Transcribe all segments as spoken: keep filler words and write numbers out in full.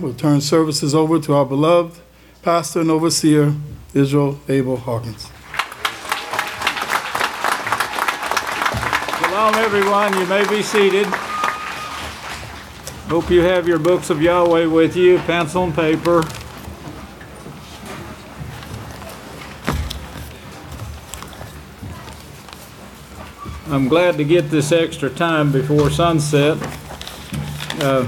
we'll turn services over to our beloved pastor and overseer, Israel Abel Hawkins. Shalom, everyone. You may be seated. Hope you have your books of Yahweh with you, pencil and paper. I'm glad to get this extra time before sunset. Uh,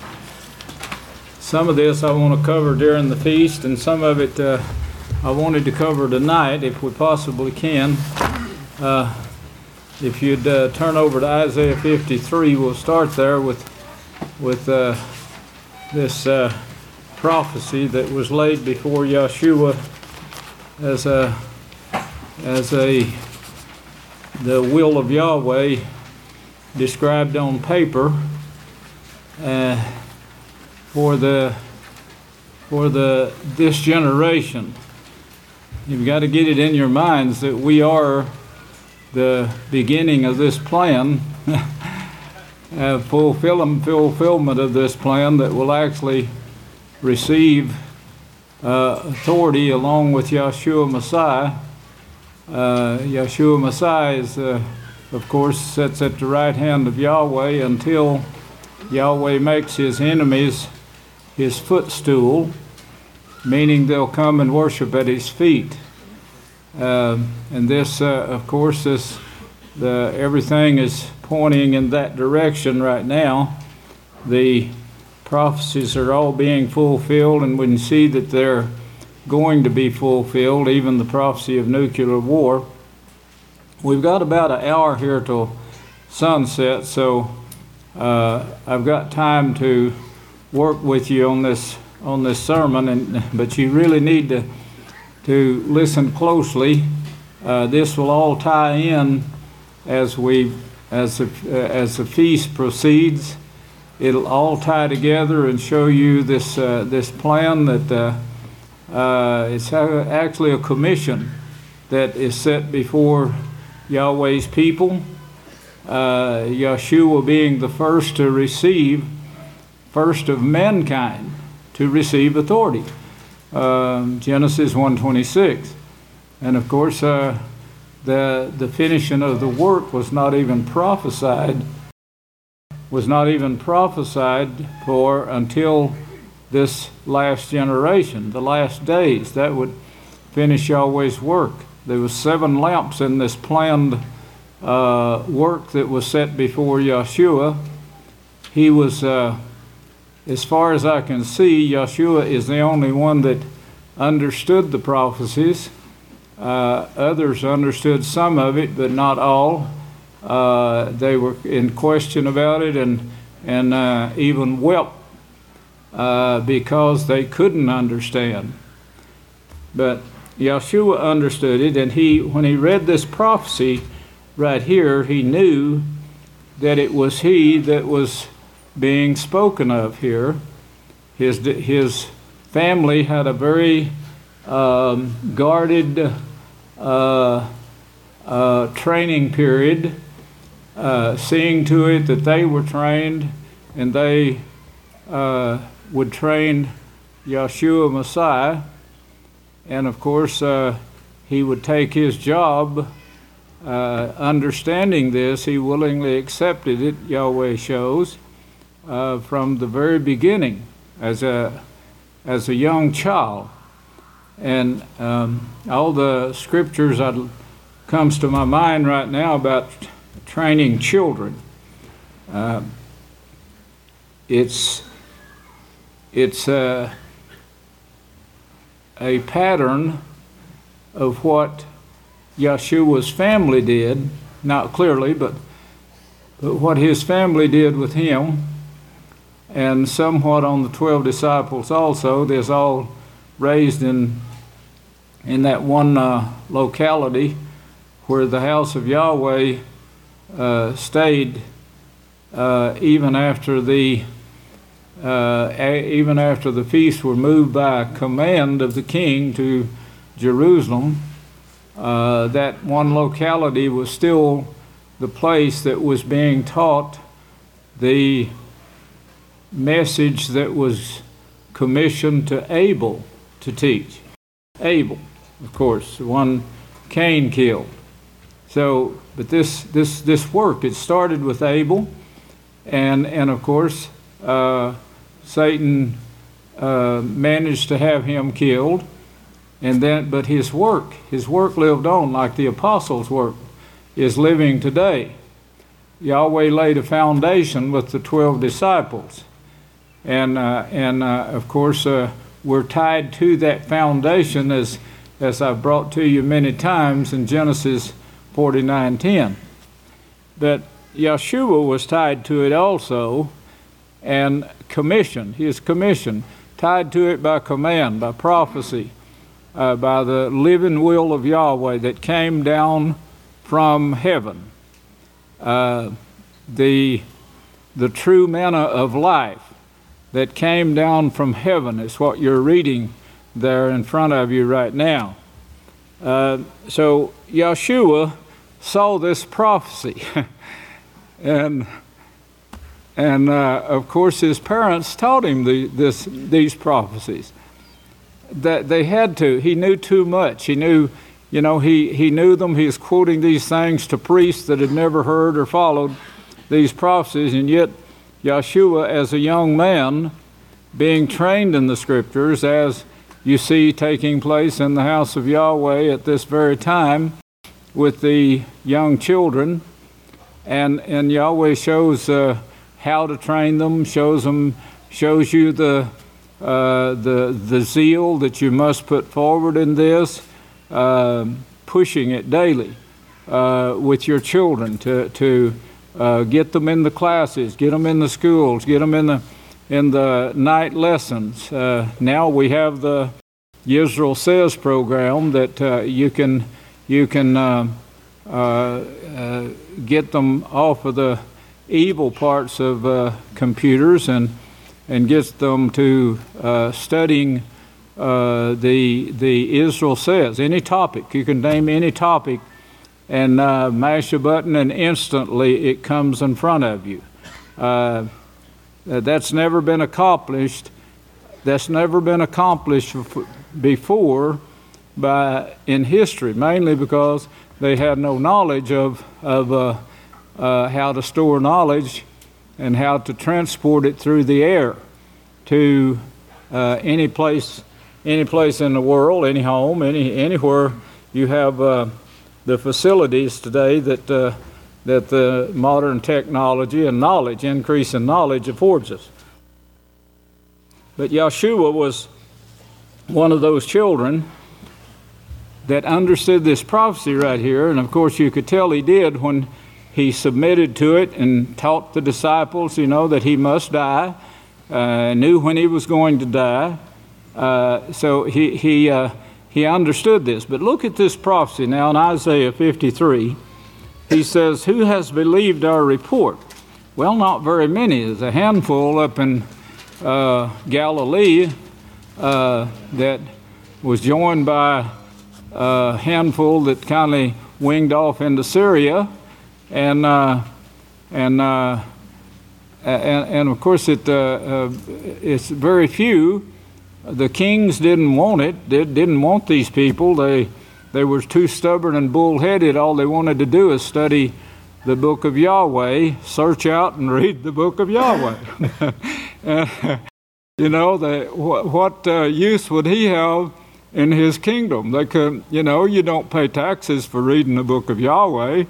some of this I want to cover during the feast, and some of it uh, I wanted to cover tonight if we possibly can. Uh, if you'd uh, turn over to Isaiah fifty-three, we'll start there with with uh, this uh, prophecy that was laid before Yeshua as a as a the will of Yahweh described on paper uh, for the for the this generation. You've got to get it in your minds that we are the beginning of this plan, uh, fulfillment fulfillment of this plan that will actually receive uh, authority along with Yeshua Messiah. Uh, Yeshua Messiah is, uh, of course, sits at the right hand of Yahweh until Yahweh makes his enemies his footstool, meaning they'll come and worship at his feet. Uh, and this, uh, of course, this the everything is pointing in that direction right now. The prophecies are all being fulfilled, and we can see that they're going to be fulfilled, even the prophecy of nuclear war. We've got about an hour here till sunset, so uh, I've got time to work with you on this on this sermon, and but you really need to to listen closely. Uh, this will all tie in as we as the, uh, as the feast proceeds. It'll all tie together and show you this uh, this plan that. Uh, Uh, it's actually a commission that is set before Yahweh's people. Uh, Yeshua being the first to receive, first of mankind to receive authority. Uh, Genesis one twenty-six. And of course, uh, the the finishing of the work was not even prophesied, was not even prophesied for until this last generation, the last days. That would finish Yahweh's work. There was seven lamps in this planned uh, work that was set before Yeshua. He was, uh, as far as I can see, Yeshua is the only one that understood the prophecies. Uh, others understood some of it, but not all. Uh, they were in question about it, and and uh, even wept Uh, because they couldn't understand. But Yeshua understood it, and he, when he read this prophecy right here, he knew that it was he that was being spoken of here. His his family had a very um, guarded uh, uh, training period, uh, seeing to it that they were trained, and they uh, would train Yeshua Messiah, and of course uh, he would take his job. Uh, understanding this, he willingly accepted it, Yahweh shows, uh, from the very beginning as a as a young child. And um, all the scriptures that comes to my mind right now about training children. Uh, it's It's uh, a pattern of what Yeshua's family did, not clearly, but, but what his family did with him, and somewhat on the twelve disciples also. There's all raised in in that one uh, locality where the house of Yahweh uh, stayed uh, even after the Uh, a, even after the feasts were moved by command of the king to Jerusalem. Uh, that one locality was still the place that was being taught the message that was commissioned to Abel to teach. Abel, of course, the one Cain killed. So, but this this this work, it started with Abel, and and of course, uh, Satan uh, managed to have him killed, and then but his work, his work lived on, like the apostles' work is living today. Yahweh laid a foundation with the twelve disciples, and uh, and uh, of course uh, we're tied to that foundation, as as I've brought to you many times in Genesis forty-nine ten. That Yeshua was tied to it also, and commissioned. He is commissioned, tied to it by command, by prophecy, uh, by the living will of Yahweh that came down from heaven. Uh, the the true manna of life that came down from heaven is what you're reading there in front of you right now. Uh, so Yeshua saw this prophecy, and and uh, of course his parents taught him the, this these prophecies. That they had to. He knew too much. He knew. You know, he, he knew them. He was quoting these things to priests that had never heard or followed these prophecies, and yet Yeshua, as a young man, being trained in the Scriptures, as you see taking place in the house of Yahweh at this very time with the young children, and and Yahweh shows uh, how to train them, shows them, shows you the uh, the the zeal that you must put forward in this. Uh, pushing it daily uh, with your children to to uh, get them in the classes, get them in the schools, get them in the in the night lessons. Uh, now we have the Yisrael Says program that uh, you can you can uh, uh, uh, get them off of the evil parts of uh, computers and and get them to uh, studying. Uh, the the Israel Says, any topic. You can name any topic and uh, mash a button and instantly it comes in front of you. Uh, that's never been accomplished. That's never been accomplished before by in history, mainly because they had no knowledge of, of uh, uh, how to store knowledge and how to transport it through the air to uh, any place Any place in the world, any home, any anywhere you have uh, the facilities today that uh, that the modern technology and knowledge, increase in knowledge, affords us. But Yeshua was one of those children that understood this prophecy right here, and of course you could tell he did when he submitted to it and taught the disciples, you know, that he must die, uh, knew when he was going to die. Uh, so he he uh, he understood this. But look at this prophecy now in Isaiah fifty-three. He says, "Who has believed our report?" Well, not very many. There's a handful up in uh, Galilee uh, that was joined by a handful that kind of winged off into Syria, and uh, and, uh, and and of course it uh, uh, it's very few. The kings didn't want it. They didn't want these people. They they were too stubborn and bullheaded. All they wanted to do is study the book of Yahweh, search out and read the book of Yahweh. and, you know, they, what, what uh, use would he have in his kingdom? They could, you know, you don't pay taxes for reading the book of Yahweh.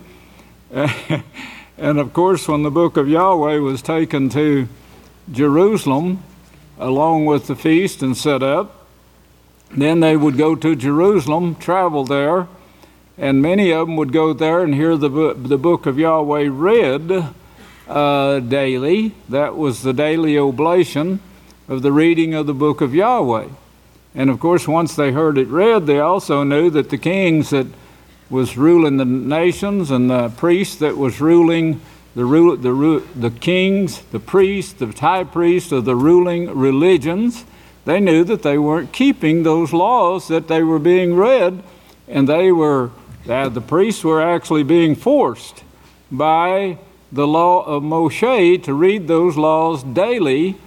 And of course, when the book of Yahweh was taken to Jerusalem, along with the feast and set up, then they would go to Jerusalem, travel there, and many of them would go there and hear the, the book of Yahweh read uh, daily. That was the daily oblation of the reading of the book of Yahweh. And of course, once they heard it read, they also knew that the kings that was ruling the nations and the priests that was ruling The, the, the kings, the priests, the high priests of the ruling religions, they knew that they weren't keeping those laws that they were being read, and they were, uh, the priests were actually being forced by the law of Moshe to read those laws daily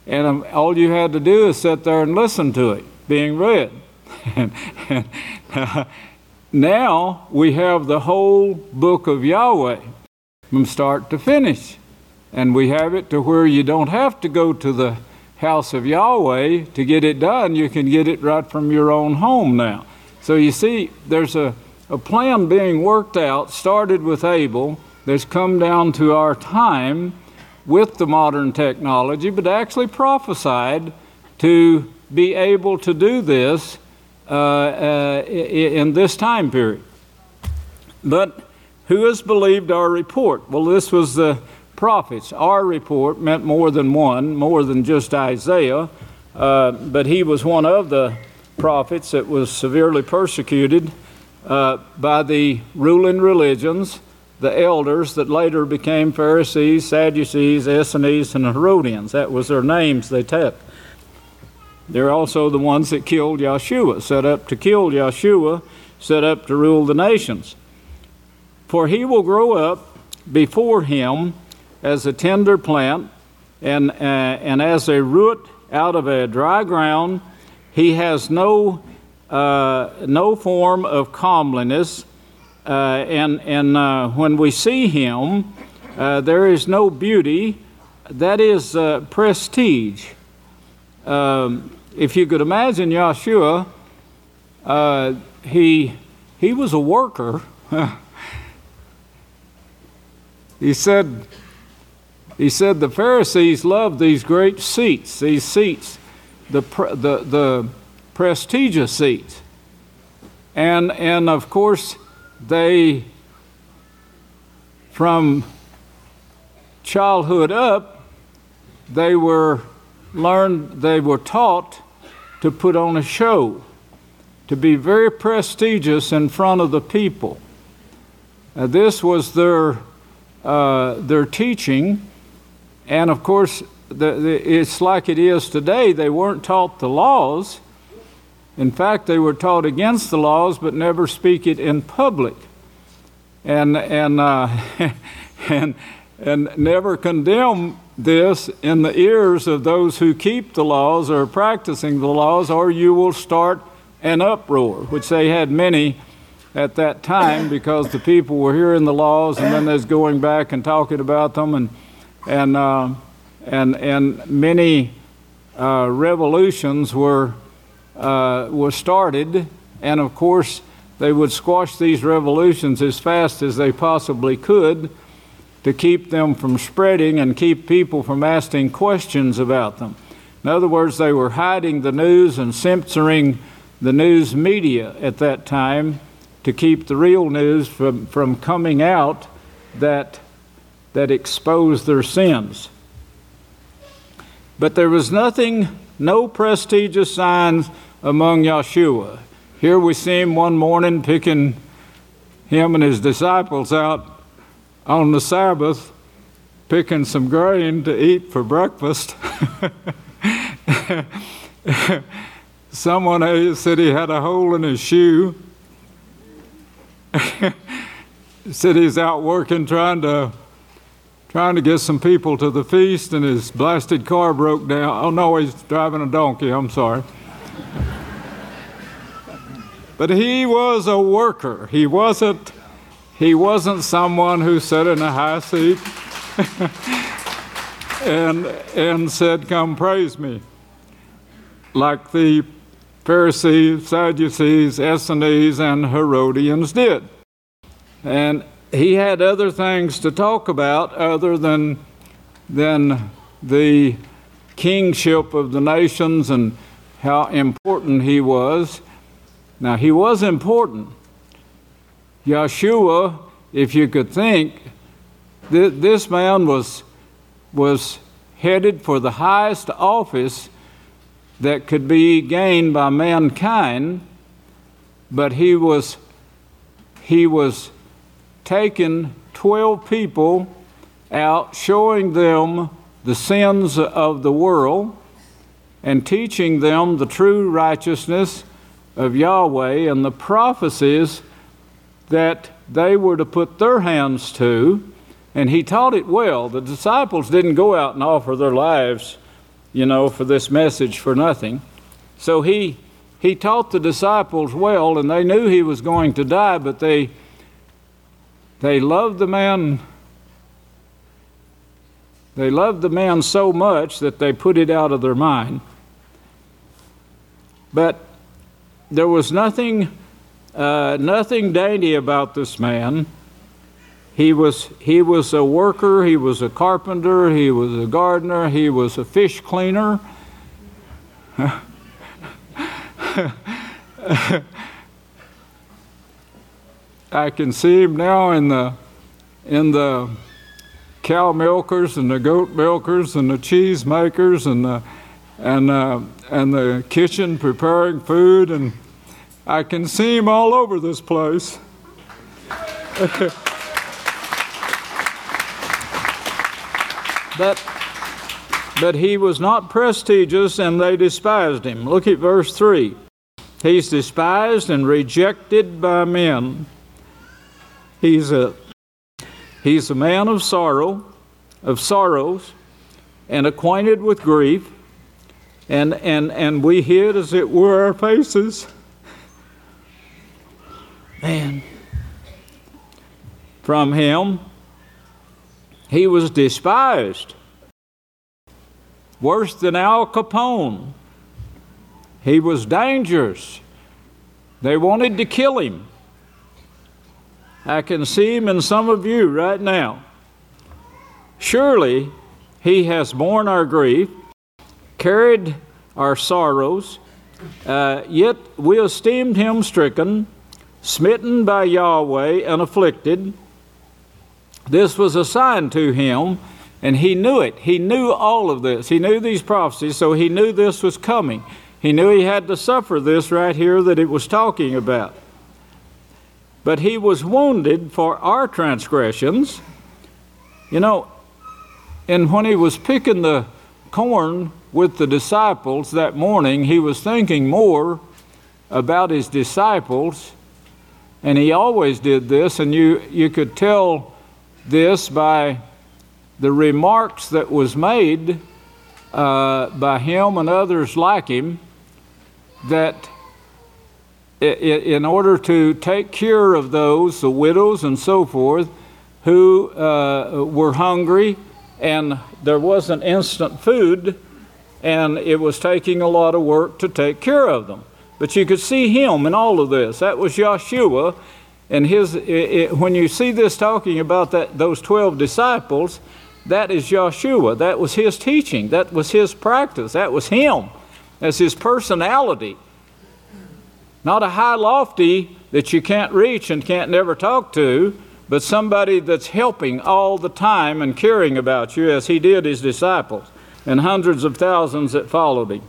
and um, all you had to do is sit there and listen to it being read. and, and, uh, now we have the whole book of Yahweh from start to finish. And we have it to where you don't have to go to the house of Yahweh to get it done. You can get it right from your own home now. So you see, there's a, a plan being worked out, started with Abel, that's come down to our time with the modern technology, but actually prophesied to be able to do this uh, uh, in this time period. But who has believed our report? Well, this was the prophets. Our report meant more than one, more than just Isaiah, uh, but he was one of the prophets that was severely persecuted uh, by the ruling religions, the elders that later became Pharisees, Sadducees, Essenes, and Herodians. That was their names they took. They're also the ones that killed Yeshua, set up to kill Yeshua, set up to rule the nations. For he will grow up before him as a tender plant, and, uh, and as a root out of a dry ground. He has no, uh, no form of comeliness, uh, and, and uh, when we see him, uh, there is no beauty. That is uh, prestige. Um, if you could imagine Yeshua, uh, he, he was a worker. He said, he said the Pharisees loved these great seats, these seats, the, the, the prestigious seats. And, and of course, they, from childhood up, they were learned, they were taught to put on a show, to be very prestigious in front of the people. Uh, this was their uh, their teaching, and of course, the, the, it's like it is today. They weren't taught the laws. In fact, they were taught against the laws, but never speak it in public, and and uh, and and never condemn this in the ears of those who keep the laws or are practicing the laws, or you will start an uproar, which they had many at that time, because the people were hearing the laws and then there's going back and talking about them, and and uh, and and many uh, revolutions were uh, were started, and of course they would squash these revolutions as fast as they possibly could to keep them from spreading and keep people from asking questions about them. In other words, they were hiding the news and censoring the news media at that time to keep the real news from, from coming out that, that exposed their sins. But there was nothing, no prestigious signs among Yeshua. Here we see him one morning picking him and his disciples out on the Sabbath, picking some grain to eat for breakfast. Someone said he had a hole in his shoe. Said he's out working trying to trying to get some people to the feast, and his blasted car broke down. Oh no, he's driving a donkey, I'm sorry. But he was a worker. He wasn't he wasn't someone who sat in a high seat and and said, "Come praise me," like the Pharisees, Sadducees, Essenes, and Herodians did. And he had other things to talk about other than, than the kingship of the nations and how important he was. Now, he was important. Yeshua, if you could think, th- this man was, was headed for the highest office that could be gained by mankind, but he was he was taking twelve people out, showing them the sins of the world and teaching them the true righteousness of Yahweh and the prophecies that they were to put their hands to. And he taught it well. The disciples didn't go out and offer their lives you know, for this message for nothing. So he he taught the disciples well, and they knew he was going to die, but they they loved the man. They loved the man so much that they put it out of their mind. But there was nothing, uh, nothing dainty about this man. He was, he was a worker, he was a carpenter, he was a gardener, he was a fish cleaner. I can see him now in the, in the cow milkers and the goat milkers and the cheese makers and the and uh, and the kitchen preparing food, and I can see him all over this place. but but he was not prestigious, and they despised him. Look at verse three. He's despised and rejected by men. He's a He's a man of sorrow, of sorrows, and acquainted with grief, and, and, and we hid, as it were, our faces. Man, from him, he was despised, worse than Al Capone. He was dangerous. They wanted to kill him. I can see him in some of you right now. Surely he has borne our grief, carried our sorrows, uh, yet we esteemed him stricken, smitten by Yahweh, and afflicted. This was a sign to him, and he knew it. He knew all of this. He knew these prophecies, so he knew this was coming. He knew he had to suffer this right here that it was talking about. But he was wounded for our transgressions. You know, and when he was picking the corn with the disciples that morning, he was thinking more about his disciples. And he always did this, and you, you could tell this by the remarks that was made uh, by him and others like him, that in order to take care of those, the widows and so forth, who uh, were hungry, and there wasn't instant food, and it was taking a lot of work to take care of them. But you could see him in all of this. That was Yeshua, and his. It, it, when you see this talking about that those twelve disciples, that is Yeshua. That was his teaching. That was his practice. That was him. That's his personality. Not a high lofty that you can't reach and can't never talk to, but somebody that's helping all the time and caring about you, as he did his disciples and hundreds of thousands that followed him.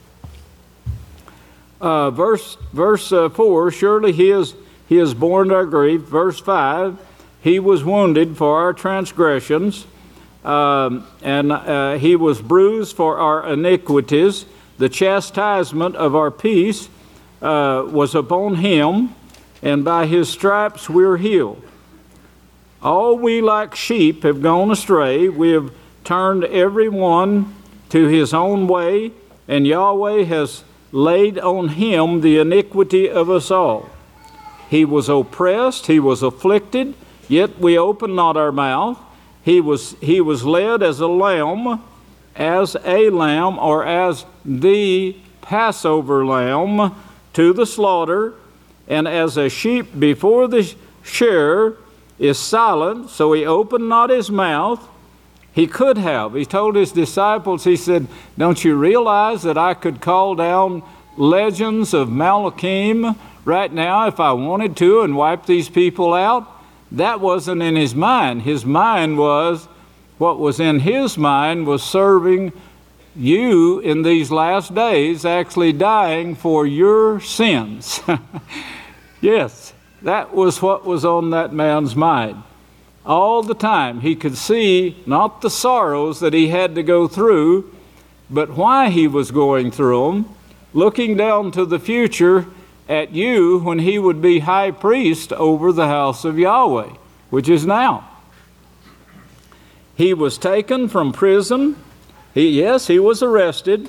Uh, verse verse uh, four, surely he is he has borne our grief. Verse five, he was wounded for our transgressions, um, and uh, he was bruised for our iniquities. The chastisement of our peace Uh, was upon him, and by his stripes we're healed. All we like sheep have gone astray. We have turned every one to his own way, and Yahweh has laid on him the iniquity of us all. He was oppressed, he was afflicted, yet we opened not our mouth. He was, he was led as a lamb, as a lamb, or as the Passover lamb, to the slaughter, and as a sheep before the shearer is silent, so he opened not his mouth. He could have. He told his disciples, he said, don't you realize that I could call down legends of Malachim right now if I wanted to and wipe these people out? That wasn't in his mind. His mind was, what was in his mind was serving you in these last days, actually dying for your sins. Yes, that was what was on that man's mind. All the time he could see not the sorrows that he had to go through, but why he was going through them, looking down to the future at you when he would be high priest over the house of Yahweh, which is now. He was taken from prison He, yes, he was arrested,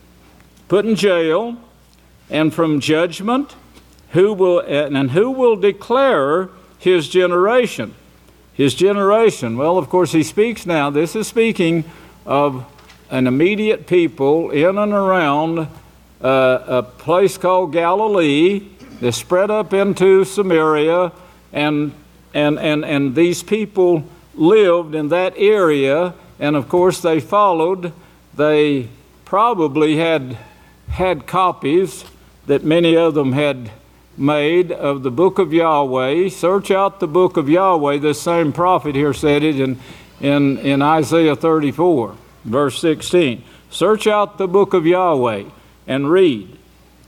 put in jail, and from judgment, who will and who will declare his generation? His generation. Well, of course, he speaks now. This is speaking of an immediate people in and around uh, a place called Galilee. They spread up into Samaria, and and and and these people lived in that area. And of course, they followed. They probably had had copies that many of them had made of the book of Yahweh. Search out the book of Yahweh. This same prophet here said it in, in, in Isaiah thirty-four, verse sixteen. Search out the book of Yahweh and read.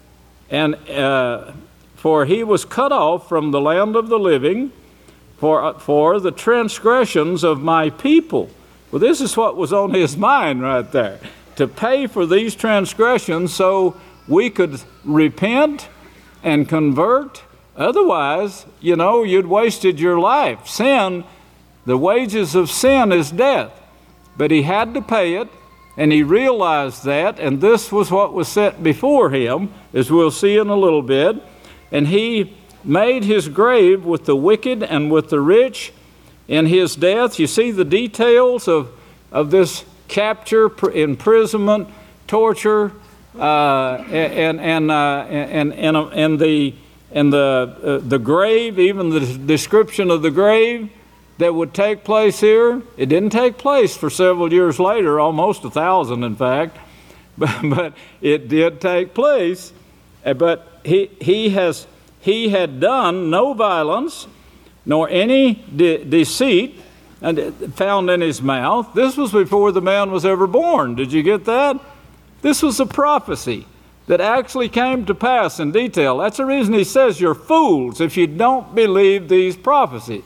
And uh, for he was cut off from the land of the living for, for the transgressions of my people. Well, this is what was on his mind right there. To pay for these transgressions so we could repent and convert. Otherwise, you know, you'd wasted your life. Sin, the wages of sin is death. But he had to pay it, and he realized that, and this was what was set before him, as we'll see in a little bit. And he made his grave with the wicked and with the rich in his death. You see the details of, of this capture, imprisonment, torture, Uh, and and uh, and and and the and the uh, the grave, even the description of the grave that would take place here. It didn't take place for several years later, almost a thousand, in fact, but but it did take place. But he he has he had done no violence, nor any de- deceit, and found in his mouth. This was before the man was ever born. Did you get that? This was a prophecy that actually came to pass in detail. That's the reason he says you're fools if you don't believe these prophecies.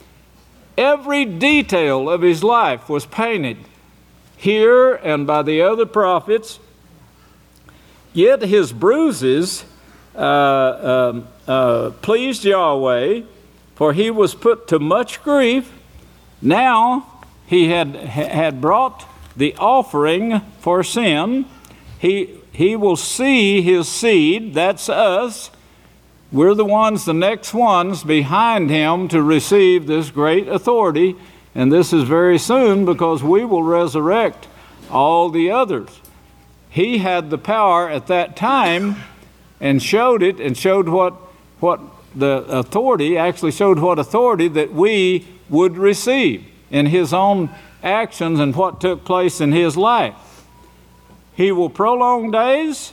Every detail of his life was painted here and by the other prophets. Yet his bruises uh, uh, uh, pleased Yahweh, for he was put to much grief. Now he had had brought the offering for sin. He, he will see his seed, that's us. We're the ones, the next ones behind him to receive this great authority. And this is very soon, because we will resurrect all the others. He had the power at that time and showed it, and showed what, what the authority, actually showed what authority that we would receive in his own actions and what took place in his life. He will prolong days,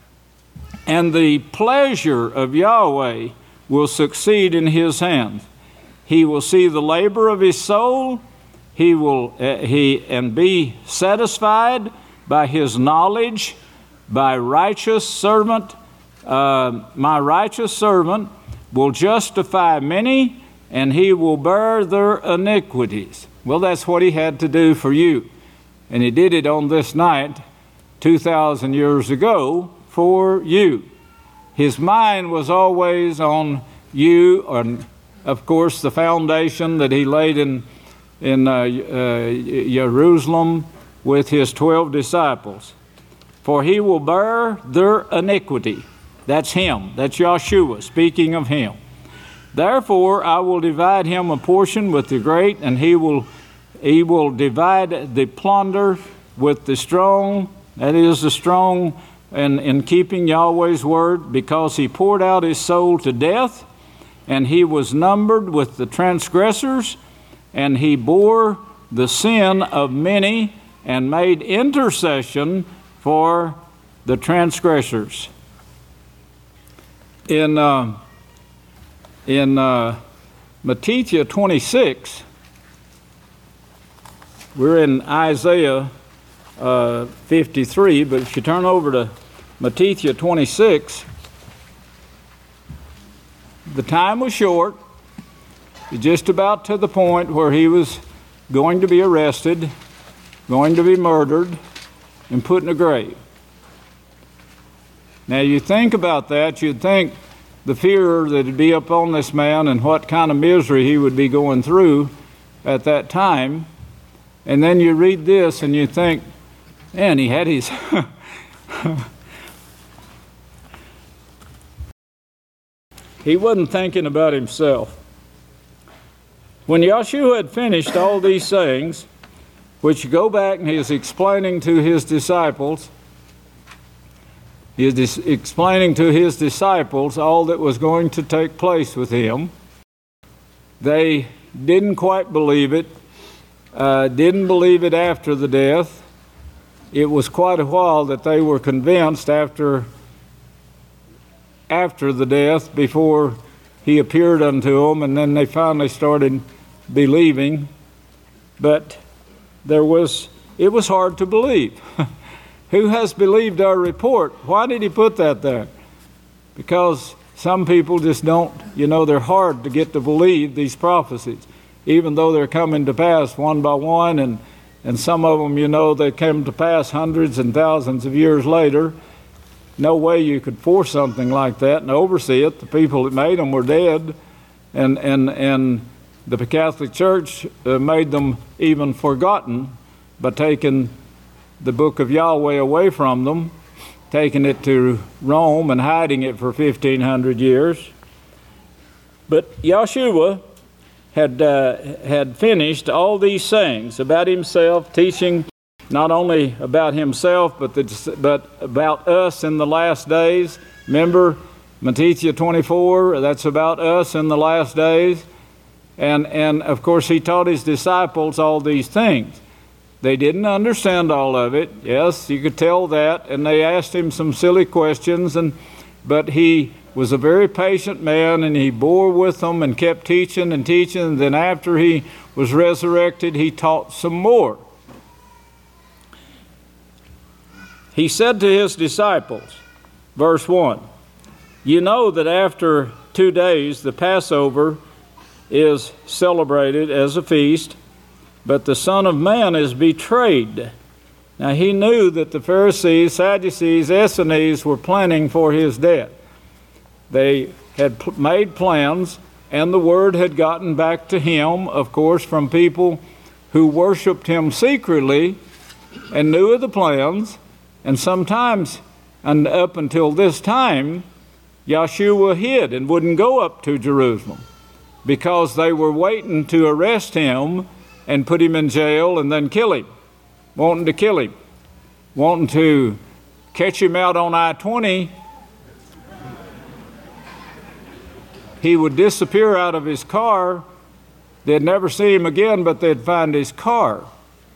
and the pleasure of Yahweh will succeed in his hands. He will see the labor of his soul. He will uh, he and be satisfied by his knowledge. By righteous servant, uh, my righteous servant will justify many, and he will bear their iniquities. Well, that's what he had to do for you, and he did it on this night two thousand years ago for you. His mind was always on you, and of course the foundation that he laid in, in uh, uh, Jerusalem with his twelve disciples. For he will bear their iniquity. That's him. That's Yahshua speaking of him. Therefore I will divide him a portion with the great, and he will he will divide the plunder with the strong. That is the strong, and in keeping Yahweh's word, because he poured out his soul to death, and he was numbered with the transgressors, and he bore the sin of many, and made intercession for the transgressors. In uh, in uh, Matthew twenty-six, we're in Isaiah uh, fifty-three, but if you turn over to Matthew twenty-six, the time was short, just about to the point where he was going to be arrested, going to be murdered, and put in a grave. Now you think about that, you'd think the fear that would be upon this man and what kind of misery he would be going through at that time. And then you read this and you think, And he had his he wasn't thinking about himself. When Yeshua had finished all these sayings, which go back and he is explaining to his disciples, he is dis- explaining to his disciples all that was going to take place with him. They didn't quite believe it, uh, didn't believe it after the death. It was quite a while that they were convinced after after the death, before he appeared unto them, and then they finally started believing. But there was, it was hard to believe. Who has believed our report? Why did he put that there? Because some people just don't, you know, they're hard to get to believe these prophecies, even though they're coming to pass one by one, and, and some of them, you know, they came to pass hundreds and thousands of years later. No way you could force something like that and oversee it. The people that made them were dead, and and and the Catholic Church uh, made them even forgotten by taking the book of Yahweh away from them, taking it to Rome and hiding it for fifteen hundred years. But Yeshua had uh, had finished all these sayings about himself, teaching not only about himself, but the, but about us in the last days. Remember, Matthew twenty-four, that's about us in the last days. And, and of course, he taught his disciples all these things. They didn't understand all of it. Yes, you could tell that. And they asked him some silly questions, and but he was a very patient man, and he bore with them and kept teaching and teaching. And then after he was resurrected, he taught some more. He said to his disciples, verse one, "You know that after two days the Passover is celebrated as a feast, but the Son of Man is betrayed." Now he knew that the Pharisees, Sadducees, Essenes were planning for his death. They had pl- made plans, and the word had gotten back to him, of course, from people who worshiped him secretly and knew of the plans. And sometimes, and up until this time, Yeshua hid and wouldn't go up to Jerusalem because they were waiting to arrest him and put him in jail and then kill him, wanting to kill him, wanting to catch him out on I twenty. He would disappear out of his car. They'd never see him again, but they'd find his car.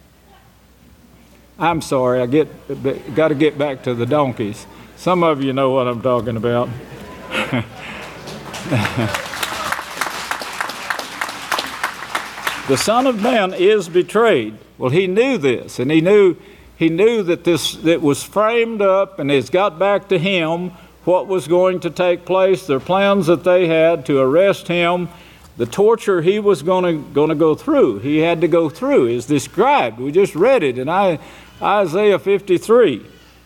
I'm sorry, I get got to get back to the donkeys. Some of you know what I'm talking about. The Son of Man is betrayed. Well, he knew this, and he knew he knew that this that was framed up, and it's got back to him what was going to take place, their plans that they had to arrest him, the torture he was going to going to go through. He had to go through is described. We just read it in Isaiah fifty-three.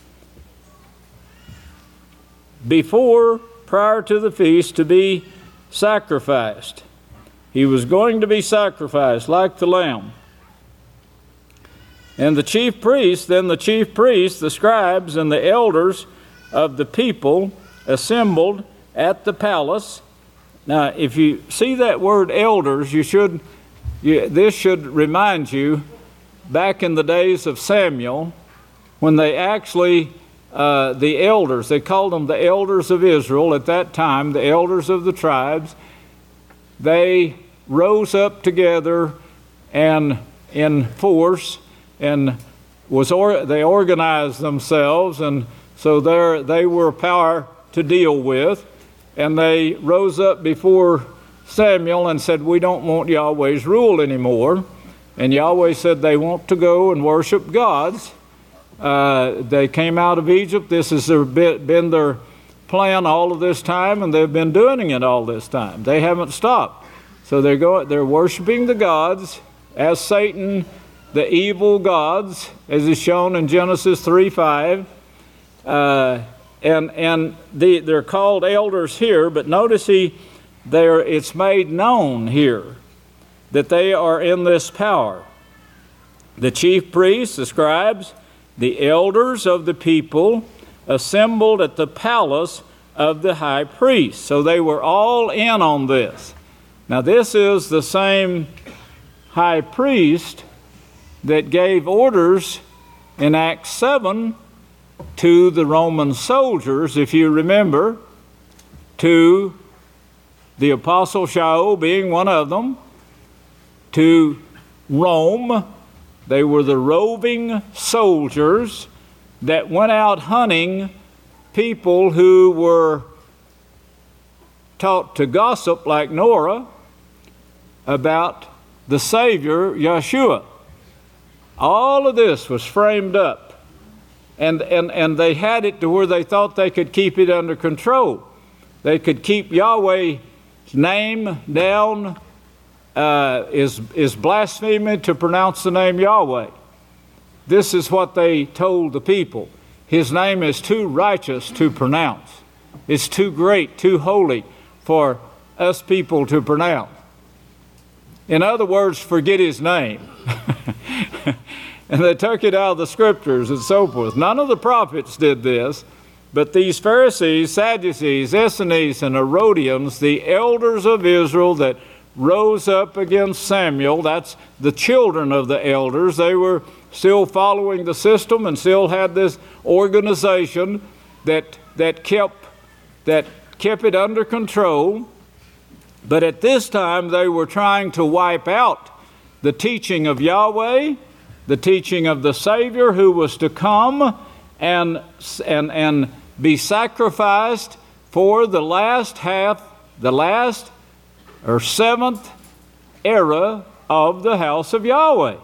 Before, prior to the feast, to be sacrificed. He was going to be sacrificed like the lamb. And the chief priests, then the chief priests, the scribes, and the elders of the people assembled at the palace. Now, if you see that word elders, you should, you, this should remind you back in the days of Samuel, when they actually, uh, the elders, they called them the elders of Israel at that time, the elders of the tribes, they rose up together and in force and was or, they organized themselves, and so there they were power to deal with, and they rose up before Samuel and said, "We don't want Yahweh's rule anymore." And Yahweh said they want to go and worship gods. Uh, they came out of Egypt. This has their, been their plan all of this time, and they've been doing it all this time. They haven't stopped. So they're going, they're worshiping the gods as Satan, the evil gods, as is shown in Genesis three five. Uh, and and the, they're called elders here, but notice he, there it's made known here that they are in this power. The chief priests, the scribes, the elders of the people assembled at the palace of the high priest. So they were all in on this. Now this is the same high priest that gave orders in Acts seven to the Roman soldiers, if you remember, to the Apostle Shaul being one of them, to Rome. They were the roving soldiers that went out hunting people who were taught to gossip like Nora about the Savior, Yeshua. All of this was framed up, and, and, and they had it to where they thought they could keep it under control. They could keep Yahweh's name down, uh, is, is blasphemy to pronounce the name Yahweh. This is what they told the people. His name is too righteous to pronounce. It's too great, too holy for us people to pronounce. In other words, forget his name. And they took it out of the scriptures and so forth. None of the prophets did this, but these Pharisees, Sadducees, Essenes, and Herodians, the elders of Israel that rose up against Samuel, that's the children of the elders. They were still following the system and still had this organization that, that, kept, that kept it under control. But at this time, they were trying to wipe out the teaching of Yahweh, the teaching of the Savior who was to come and, and, and be sacrificed for the last half, the last or seventh era of the house of Yahweh.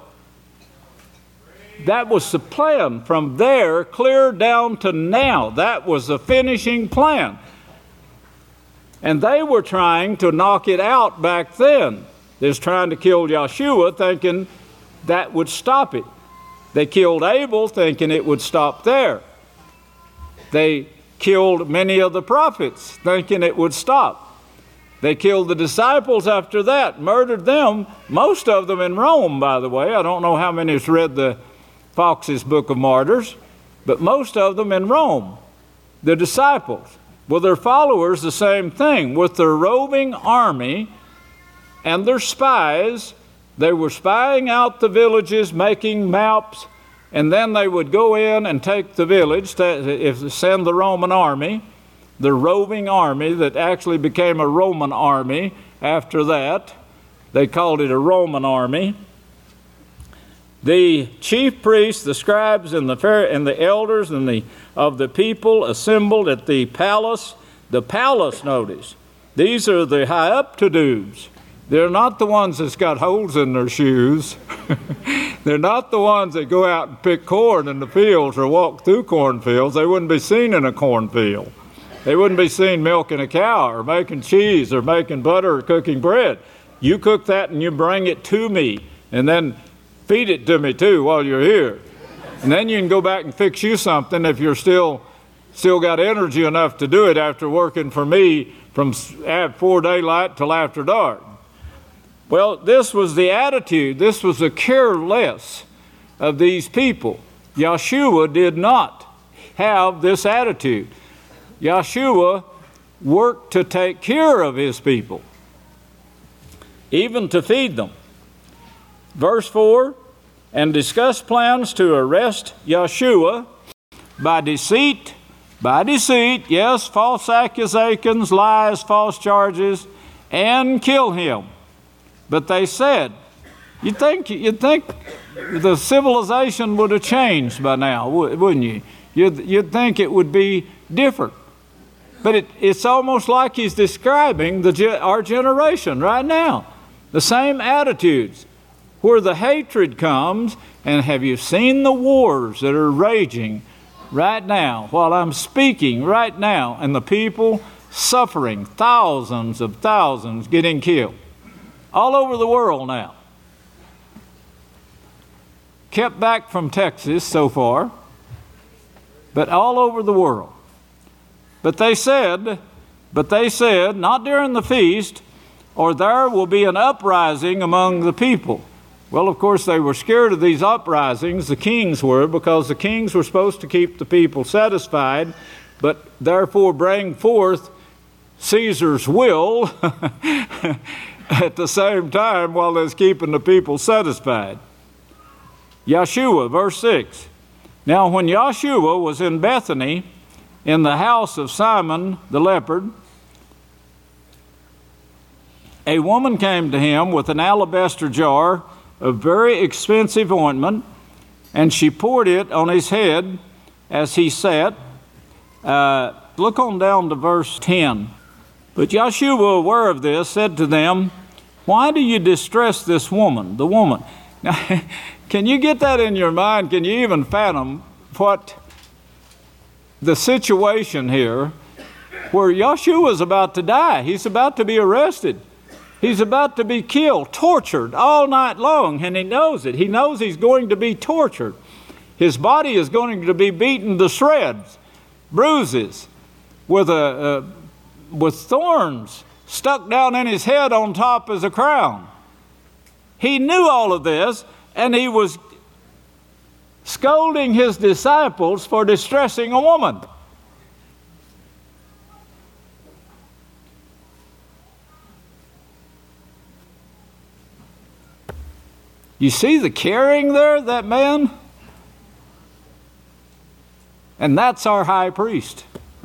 That was the plan from there clear down to now. That was the finishing plan. And they were trying to knock it out back then. They was trying to kill Yeshua, thinking that would stop it. They killed Abel, thinking it would stop there. They killed many of the prophets, thinking it would stop. They killed the disciples after that, murdered them, most of them in Rome, by the way. I don't know how many has read the Fox's Book of Martyrs, but most of them in Rome, the disciples. Well, their followers, the same thing. With their roving army and their spies, they were spying out the villages, making maps, and then they would go in and take the village, to, if send the Roman army, the roving army that actually became a Roman army after that. They called it a Roman army. The chief priests, the scribes, and the and the elders and the of the people assembled at the palace. The palace, notice, these are the high up-to-dos. They're not the ones that's got holes in their shoes. They're not the ones that go out and pick corn in the fields or walk through cornfields. They wouldn't be seen in a cornfield. They wouldn't be seen milking a cow or making cheese or making butter or cooking bread. You cook that and you bring it to me, and then feed it to me too while you're here. And then you can go back and fix you something if you're still still got energy enough to do it after working for me from before daylight till after dark. Well, this was the attitude. This was the careless of these people. Yeshua did not have this attitude. Yeshua worked to take care of his people, even to feed them. Verse four, and discuss plans to arrest Yeshua by deceit, by deceit, yes, false accusations, lies, false charges, and kill him. But they said, you'd think, you'd think the civilization would have changed by now, wouldn't you? You'd, you'd think it would be different. But it, it's almost like he's describing the, our generation right now. The same attitudes. Where the hatred comes, and have you seen the wars that are raging right now, while I'm speaking right now, and the people suffering, thousands of thousands getting killed, all over the world now. Kept back from Texas so far, but all over the world. But they said, but they said, not during the feast, or there will be an uprising among the people. Well, of course, they were scared of these uprisings, the kings were, because the kings were supposed to keep the people satisfied, but therefore bring forth Caesar's will at the same time while they're keeping the people satisfied. Yeshua, verse six. Now when Yeshua was in Bethany, in the house of Simon the leopard, a woman came to him with an alabaster jar of very expensive ointment, and she poured it on his head as he sat. Uh, look on down to verse ten. But Yeshua, aware of this, said to them, "Why do you distress this woman?" The woman. Now, can you get that in your mind? Can you even fathom what the situation here where Yeshua is about to die? He's about to be arrested. He's about to be killed, tortured all night long, and he knows it. He knows he's going to be tortured. His body is going to be beaten to shreds, bruises, with, a, uh, with thorns stuck down in his head on top as a crown. He knew all of this, and he was scolding his disciples for distressing a woman. You see the caring there, that man? And that's our high priest.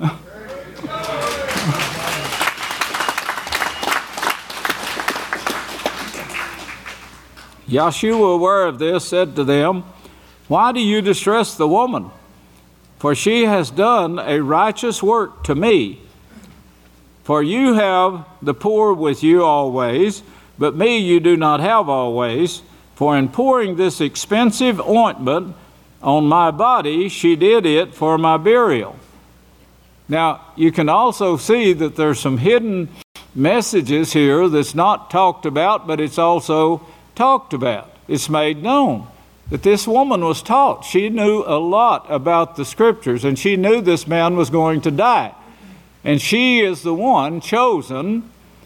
Yeshua, aware of this, said to them, "Why do you distress the woman? For she has done a righteous work to me. For you have the poor with you always, but me you do not have always. For in pouring this expensive ointment on my body, she did it for my burial." Now, you can also see that there's some hidden messages here that's not talked about, but it's also talked about. It's made known that this woman was taught. She knew a lot about the scriptures, and she knew this man was going to die. And she is the one chosen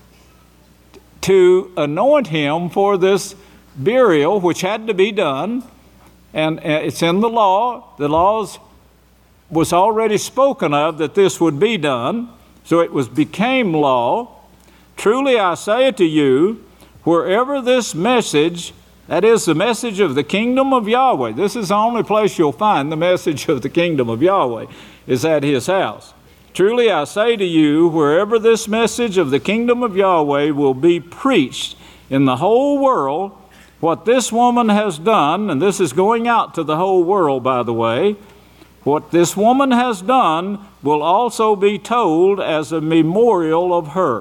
to anoint him for this burial, which had to be done, and it's in the law. The laws was already spoken of that this would be done, so it was became law. Truly I say to you, wherever this message, that is the message of the kingdom of Yahweh, this is the only place you'll find the message of the kingdom of Yahweh, is at his house. Truly I say to you, wherever this message of the kingdom of Yahweh will be preached in the whole world, what this woman has done, and this is going out to the whole world, by the way, what this woman has done will also be told as a memorial of her.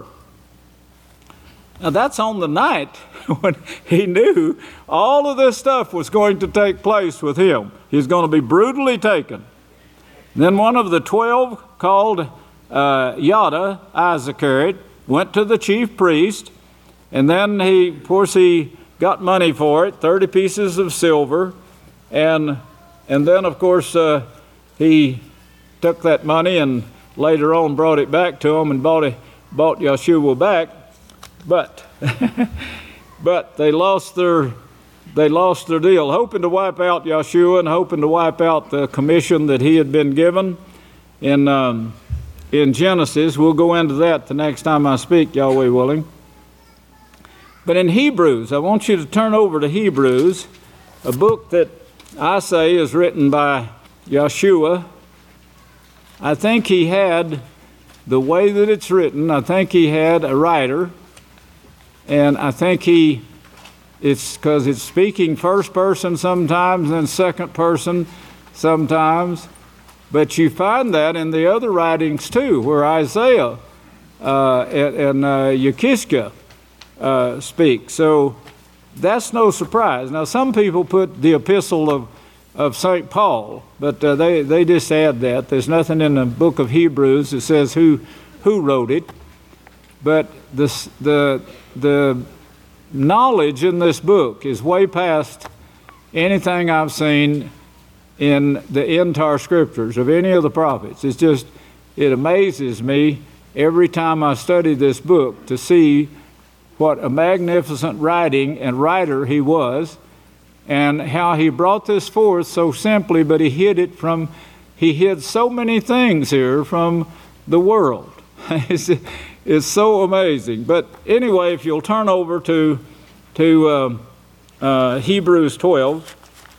Now that's on the night when he knew all of this stuff was going to take place with him. He's going to be brutally taken. Then one of the twelve, called uh, Yada, Iscariot, went to the chief priest, and then he, of course, he got money for it, thirty pieces of silver, and and then, of course, uh, he took that money and later on brought it back to him and bought, it, bought Yeshua back. But but they lost their they lost their deal, hoping to wipe out Yeshua and hoping to wipe out the commission that he had been given in um, in Genesis. We'll go into that the next time I speak, Yahweh willing. But in Hebrews, I want you to turn over to Hebrews, a book that I say is written by Yeshua. I think he had, the way that it's written, I think he had a writer, and I think he, it's because it's speaking first person sometimes and second person sometimes, but you find that in the other writings too, where Isaiah uh, and, and uh, Yechezkel Uh, speak. So that's no surprise. Now some people put the epistle of, of Saint Paul, but uh, they, they just add that. There's nothing in the book of Hebrews that says who who wrote it. But this, the the knowledge in this book is way past anything I've seen in the entire scriptures of any of the prophets. It's just, it amazes me every time I study this book to see what a magnificent writing and writer he was, and how he brought this forth so simply, but he hid it from, he hid so many things here from the world. it's, it's so amazing. But anyway, if you'll turn over to, to uh, uh, Hebrews twelve,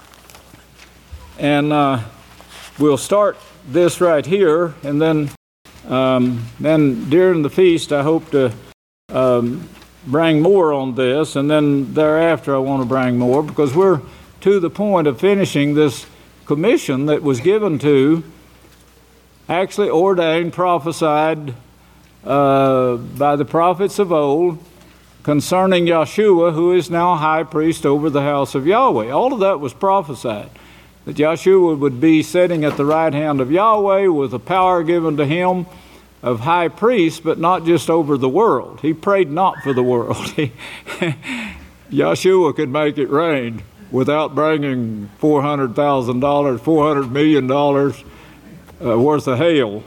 and uh, we'll start this right here, and then, um, then during the feast, I hope to um, bring more on this, and then thereafter I want to bring more, because we're to the point of finishing this commission that was given to, actually ordained, prophesied uh, by the prophets of old concerning Yeshua, who is now high priest over the house of Yahweh. All of that was prophesied, that Yeshua would be sitting at the right hand of Yahweh with the power given to him of high priest, but not just over the world. He prayed not for the world. Yeshua could make it rain without bringing four hundred thousand dollars, four hundred million dollars uh, worth of hail.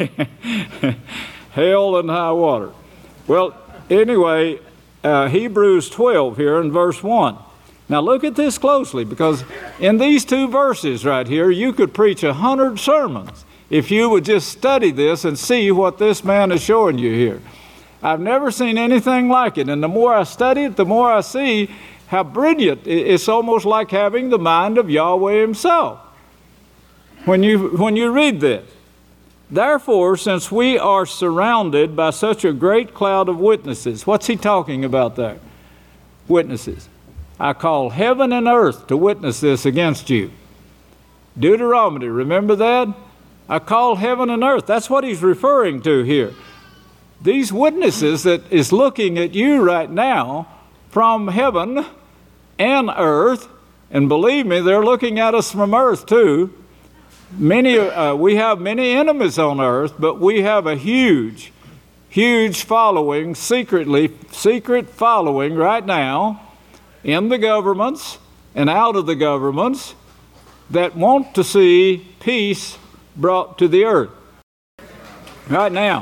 Hail and high water. Well, anyway, uh, Hebrews twelve here in verse one. Now look at this closely, because in these two verses right here, you could preach a hundred sermons if you would just study this and see what this man is showing you here. I've never seen anything like it, and the more I study it, the more I see how brilliant. It's almost like having the mind of Yahweh himself when you, when you read this. Therefore, since we are surrounded by such a great cloud of witnesses, what's he talking about there? Witnesses. I call heaven and earth to witness this against you. Deuteronomy, remember that? I call heaven and earth. That's what he's referring to here. These witnesses that is looking at you right now from heaven and earth, and believe me, they're looking at us from earth too. Many, uh, we have many enemies on earth, but we have a huge, huge following, secretly, secret following right now in the governments and out of the governments that want to see peace brought to the earth. Right now,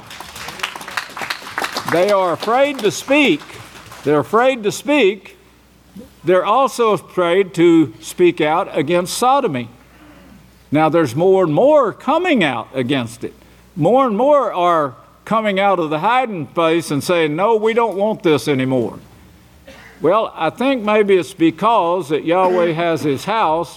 they are afraid to speak. They're afraid to speak. They're also afraid to speak out against sodomy. Now, there's more and more coming out against it. More and more are coming out of the hiding place and saying, no, we don't want this anymore. Well, I think maybe it's because that Yahweh has his house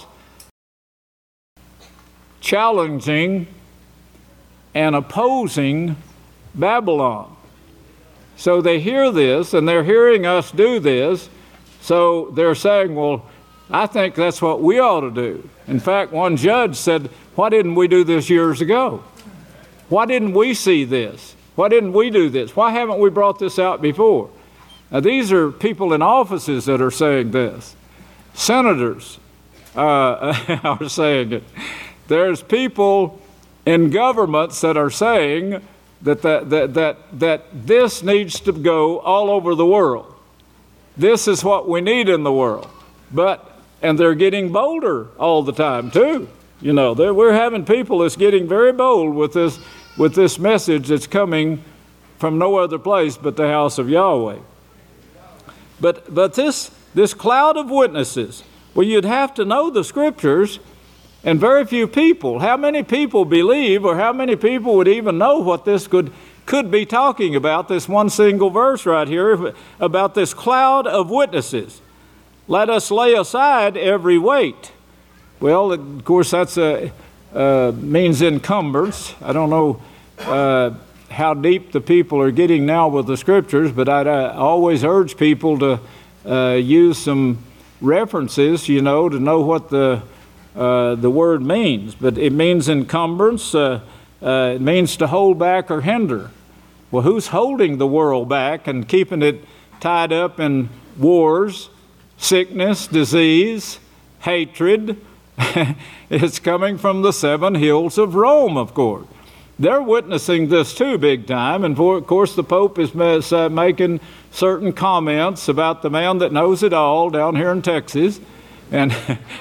challenging and opposing Babylon. So they hear this, and they're hearing us do this, so they're saying, well, I think that's what we ought to do. In fact, one judge said, why didn't we do this years ago? Why didn't we see this? Why didn't we do this? Why haven't we brought this out before? Now, these are people in offices that are saying this. Senators uh, are saying it. There's people in governments that are saying that, that, that, that, that this needs to go all over the world. This is what we need in the world. But, and they're getting bolder all the time too. You know, we're having people that's getting very bold with this, with this message that's coming from no other place but the house of Yahweh. But, but this, this cloud of witnesses, well, you'd have to know the scriptures, and very few people. How many people believe, or how many people would even know what this could, could be talking about, this one single verse right here, about this cloud of witnesses? Let us lay aside every weight. Well, of course, that's a, uh, means encumbrance. I don't know uh, how deep the people are getting now with the scriptures, but I'd uh, always urge people to uh, use some references, you know, to know what the uh, the word means. But it means encumbrance. Uh, uh, it means to hold back or hinder. Well, who's holding the world back and keeping it tied up in wars, sickness, disease, hatred? It's coming from the seven hills of Rome, of course. They're witnessing this too big time, and for, of course the Pope is uh, making certain comments about the man that knows it all down here in Texas. And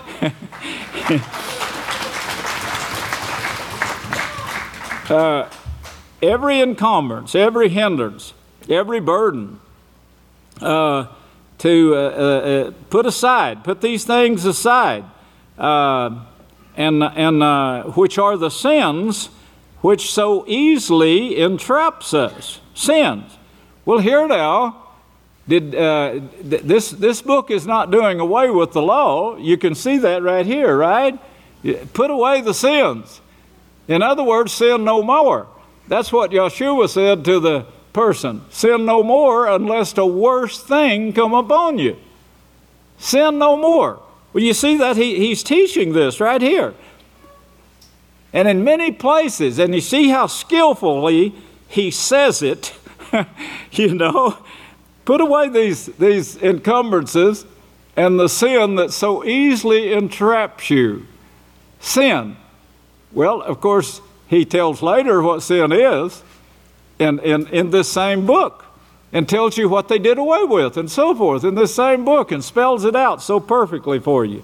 uh, every encumbrance, every hindrance, every burden, uh, to uh, uh, put aside, put these things aside, uh, and, and uh, which are the sins which so easily entraps us. Sins. Well, here now, did uh, th- this this book is not doing away with the law. You can see that right here, right? Put away the sins. In other words, sin no more. That's what Yeshua said to the person. Sin no more unless the worst thing come upon you. Sin no more. Well, you see that he, he's teaching this right here. And in many places, and you see how skillfully he says it, you know, put away these, these encumbrances and the sin that so easily entraps you. Sin. Well, of course, he tells later what sin is in, in, in this same book, and tells you what they did away with and so forth in this same book, and spells it out so perfectly for you.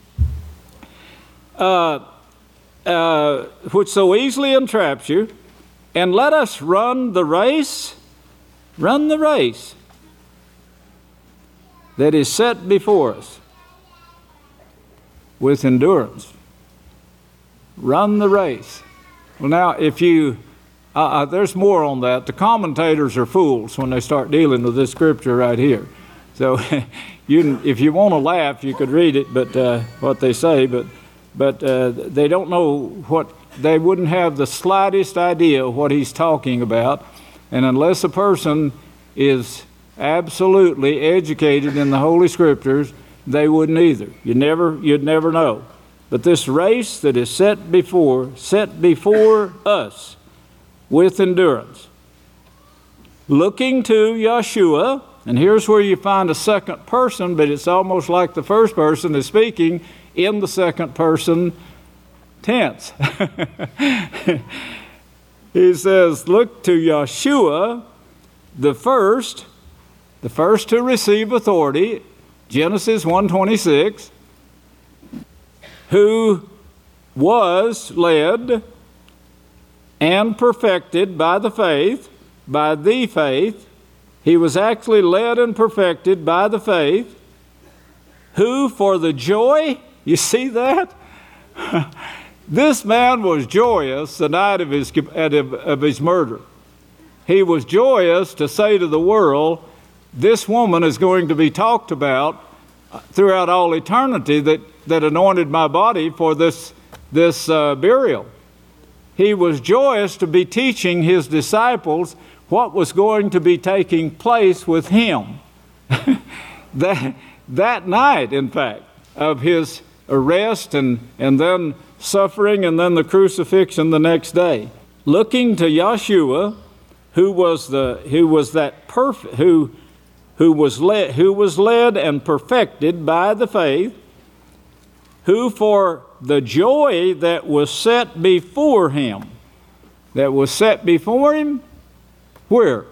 Uh, uh, which so easily entraps you, and let us run the race, run the race that is set before us with endurance. Run the race. Well, now, if you, uh, uh, there's more on that. The commentators are fools when they start dealing with this scripture right here. So, you, can, if you want to laugh, you could read it, but uh, what they say, but but uh, they don't know what, they wouldn't have the slightest idea what he's talking about. And unless a person is absolutely educated in the Holy Scriptures, they wouldn't either. You never, you'd never know. But this race that is set before, set before us with endurance, looking to Yeshua, and here's where you find a second person, but it's almost like the first person is speaking in the second person tense. He says, look to Yeshua, the first, the first to receive authority, Genesis one twenty-six, who was led and perfected by the faith, by the faith. He was actually led and perfected by the faith, who for the joy, you see that? This man was joyous the night of his, of his murder. He was joyous to say to the world, this woman is going to be talked about throughout all eternity that, that anointed my body for this, this uh, burial. He was joyous to be teaching his disciples what was going to be taking place with him. that, that night, in fact, of his arrest and, and then suffering and then the crucifixion the next day. Looking to Yeshua, who was the who was that perfect who who was led who was led and perfected by the faith, who for the joy that was set before him, that was set before him, where?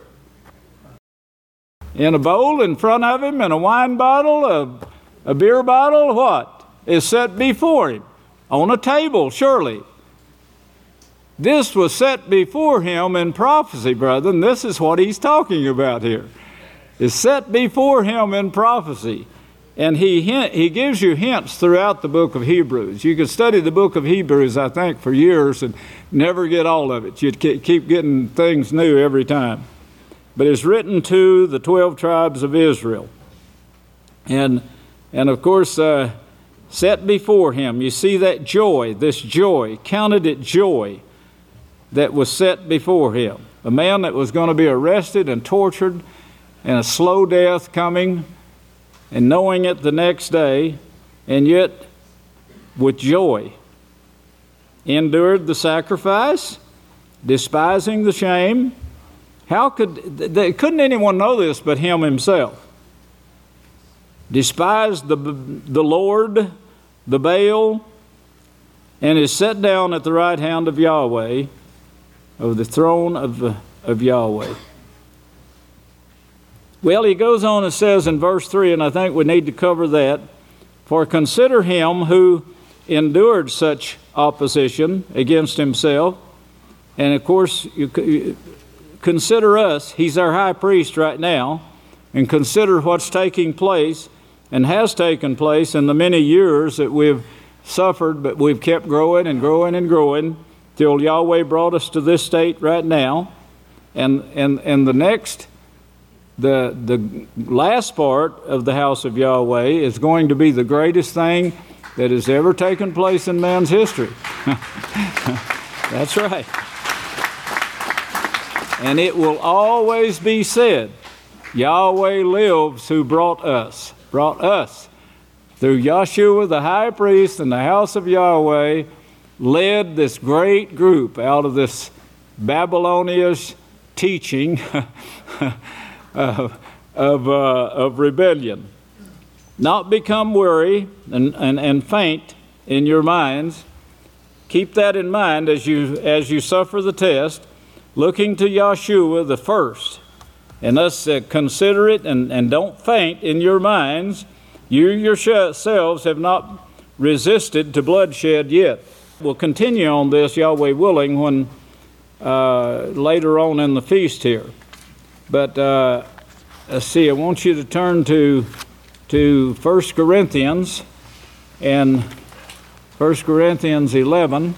In a bowl in front of him, in a wine bottle, a, a beer bottle, what? Is set before him. On a table, surely. This was set before him in prophecy, brethren. This is what he's talking about here. It's set before him in prophecy. And he hint, he gives you hints throughout the book of Hebrews. You could study the book of Hebrews, I think, for years and never get all of it. You'd keep getting things new every time. But it's written to the twelve tribes of Israel. And, and of course, uh, set before him. You see that joy, this joy, counted it joy that was set before him. A man that was going to be arrested and tortured and a slow death coming and knowing it the next day, and yet with joy endured the sacrifice, despising the shame. How could, they, couldn't anyone know this but him himself? Despised the, the Lord, the Baal, and is set down at the right hand of Yahweh, of the throne of, of Yahweh. Well, he goes on and says in verse three, and I think we need to cover that, for consider him who endured such opposition against himself. And of course, you, you consider us, he's our high priest right now, and consider what's taking place and has taken place in the many years that we've suffered, but we've kept growing and growing and growing till Yahweh brought us to this state right now. And and and the next, the the last part of the house of Yahweh is going to be the greatest thing that has ever taken place in man's history. That's right. And it will always be said, Yahweh lives who brought us, brought us through Yahshua the high priest and the house of Yahweh, led this great group out of this Babylonish teaching of, of, uh, of rebellion. Not become weary and, and, and faint in your minds. Keep that in mind as you as you suffer the test, looking to Yahshua the first. And thus uh, consider it and, and don't faint in your minds. You yourselves have not resisted to bloodshed yet. We'll continue on this, Yahweh willing, when uh, later on in the feast here. But uh, let's see, I want you to turn to to First Corinthians and First Corinthians eleven.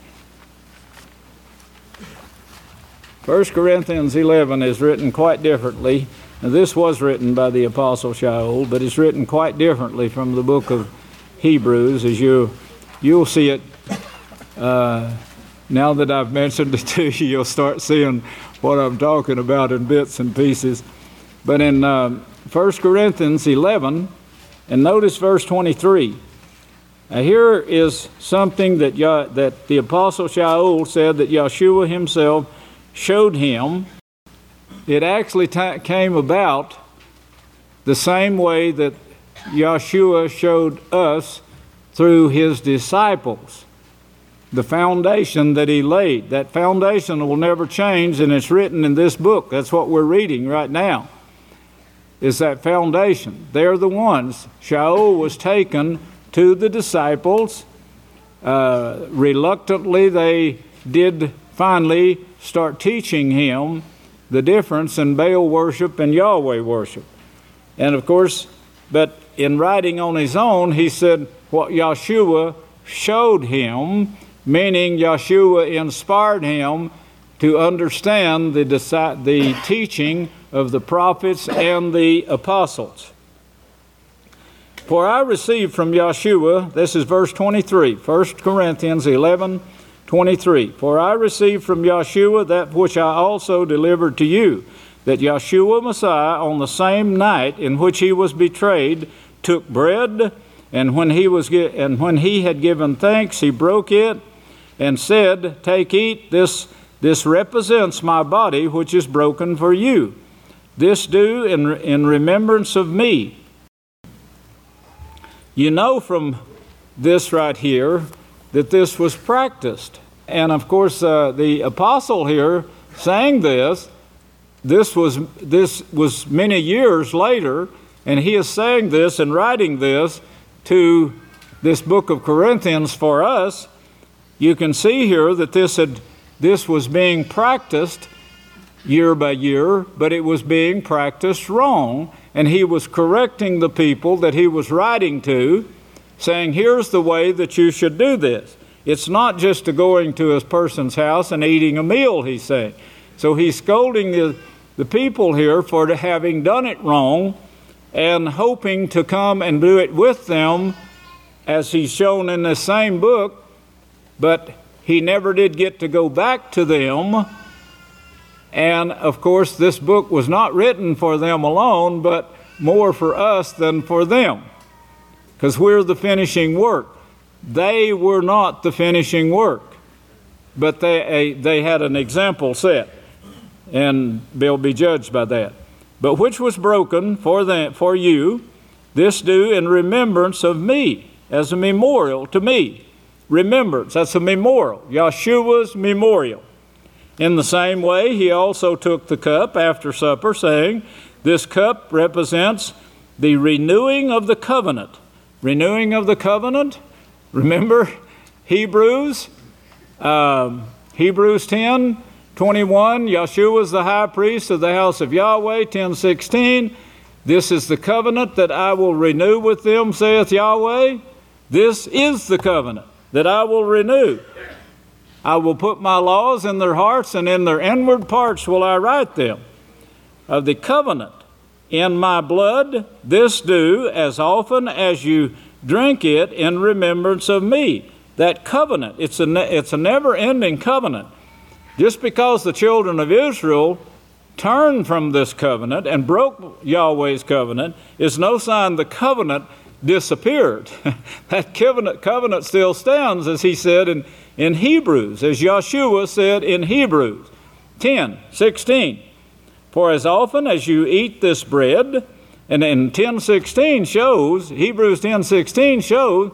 First Corinthians eleven is written quite differently. Now, this was written by the Apostle Shaul, but it's written quite differently from the book of Hebrews, as you, you'll see it. Uh, now that I've mentioned it to you, you'll start seeing what I'm talking about in bits and pieces. But in um, First Corinthians eleven, and notice verse twenty-three. Now here is something that, Yah, that the Apostle Shaul said that Yahshua himself showed him. It actually t- came about the same way that Yahshua showed us through his disciples. The foundation that he laid. That foundation will never change, and it's written in this book. That's what we're reading right now, is that foundation. They're the ones. Shaul was taken to the disciples. Uh, reluctantly, they did finally start teaching him the difference in Baal worship and Yahweh worship. And of course, but in writing on his own, he said what Yahshua showed him, meaning Yahshua inspired him to understand the, the teaching of the prophets and the apostles. For I received from Yahshua, this is verse twenty-three, First Corinthians eleven, twenty-three. For I received from Yahshua that which I also delivered to you, that Yahshua Messiah on the same night in which he was betrayed took bread, and when he was and when he had given thanks, he broke it and said, "Take, eat, this this represents my body which is broken for you. This do in in remembrance of me." You know from this right here that this was practiced. And of course, uh, the apostle here saying this, this was this was many years later, and he is saying this and writing this to this book of Corinthians for us. You can see here that this had this was being practiced year by year, but it was being practiced wrong, and he was correcting the people that he was writing to, saying, here's the way that you should do this. It's not just to going to a person's house and eating a meal, he's saying. So he's scolding the, the people here for having done it wrong and hoping to come and do it with them, as he's shown in the same book, but he never did get to go back to them. And of course, this book was not written for them alone, but more for us than for them, because we're the finishing work. They were not the finishing work, but they they had an example set, and they'll be judged by that. But which was broken for them, for you, this do in remembrance of me, as a memorial to me. Remembrance, that's a memorial, Yahshua's memorial. In the same way, he also took the cup after supper, saying, this cup represents the renewing of the covenant. Renewing of the covenant, remember Hebrews, um, Hebrews ten, twenty-one, Yahshua is the high priest of the house of Yahweh, ten sixteen, This is the covenant that I will renew with them, saith Yahweh. This is the covenant that I will renew. I will put my laws in their hearts, and in their inward parts will I write them. Of the covenant in my blood, this do as often as you drink it in remembrance of me. That covenant, it's a, it's a never-ending covenant. Just because the children of Israel turned from this covenant and broke Yahweh's covenant is no sign the covenant disappeared. That covenant, covenant still stands, as he said in, in Hebrews, as Yeshua said in Hebrews ten sixteen. For as often as you eat this bread, and in ten sixteen shows, Hebrews ten sixteen shows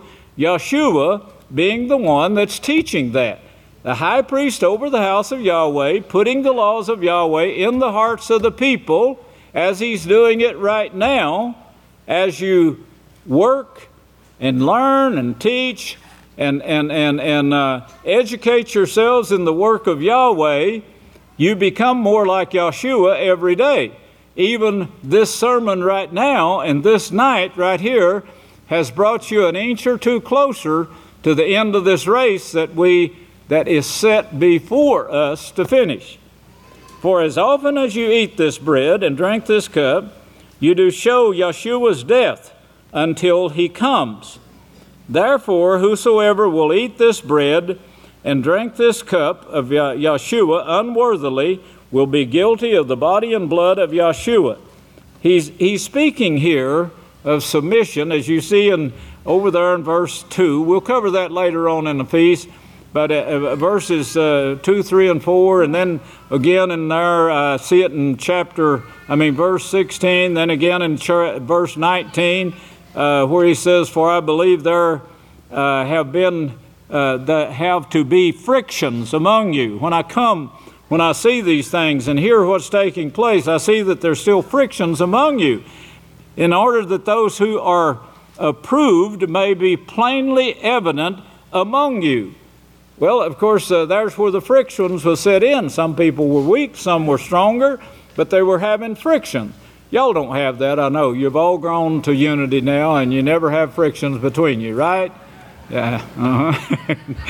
Yeshua being the one that's teaching that. The high priest over the house of Yahweh, putting the laws of Yahweh in the hearts of the people, as he's doing it right now, as you work and learn and teach and, and, and, and uh, educate yourselves in the work of Yahweh, you become more like Yeshua every day. Even this sermon right now and this night right here has brought you an inch or two closer to the end of this race that we that is set before us to finish. For as often as you eat this bread and drink this cup, you do show Yeshua's death until he comes. Therefore, whosoever will eat this bread and drink this cup of Yeshua unworthily will be guilty of the body and blood of Yeshua. He's, he's speaking here of submission, as you see in over there in verse two. We'll cover that later on in the feast. But uh, verses uh, two, three, and four, and then again in there, uh, see it in chapter, I mean, verse sixteen, then again in ch- verse nineteen, uh, where he says, for I believe there uh, have been, uh, that have to be frictions among you. When I come, when I see these things and hear what's taking place, I see that there's still frictions among you, in order that those who are approved may be plainly evident among you. Well, of course, uh, there's where the frictions was set in. Some people were weak, some were stronger, but they were having friction. Y'all don't have that, I know. You've all grown to unity now, and you never have frictions between you, right? Yeah. Uh-huh.